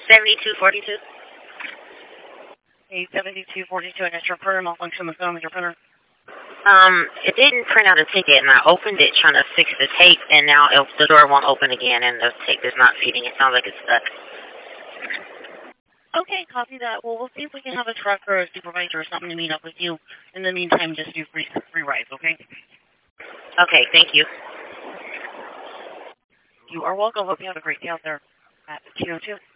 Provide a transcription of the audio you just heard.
7242. 7242, I got your printer malfunction. What's going on with your printer? It didn't print out a ticket, and I opened it trying to fix the tape, and now the door won't open again, and the tape is not feeding. It sounds like it's stuck. Okay, copy that. Well, we'll see if we can have a truck or a supervisor or something to meet up with you. In the meantime, just do free rides, okay? Okay, thank you. You are welcome. Hope you have a great day out there at 202.